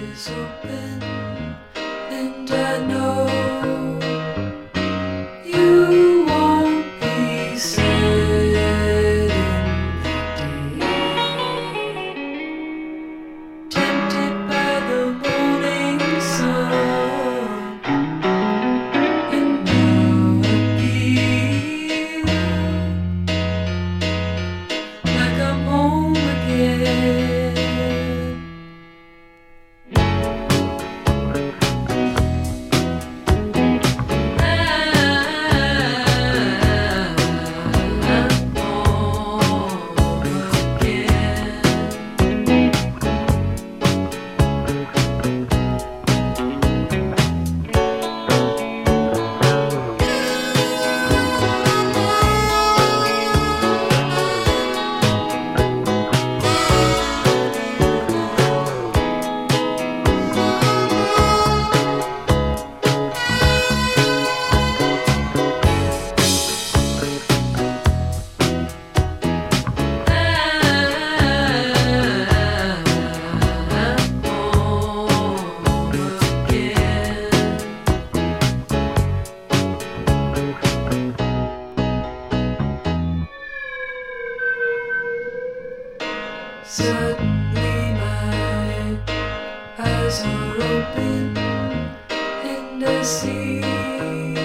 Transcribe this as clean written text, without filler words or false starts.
is open, and I know you won't be sad in the day, tempted by the morning sun, and now I feel like I'm home again. Suddenly my eyes are open and I see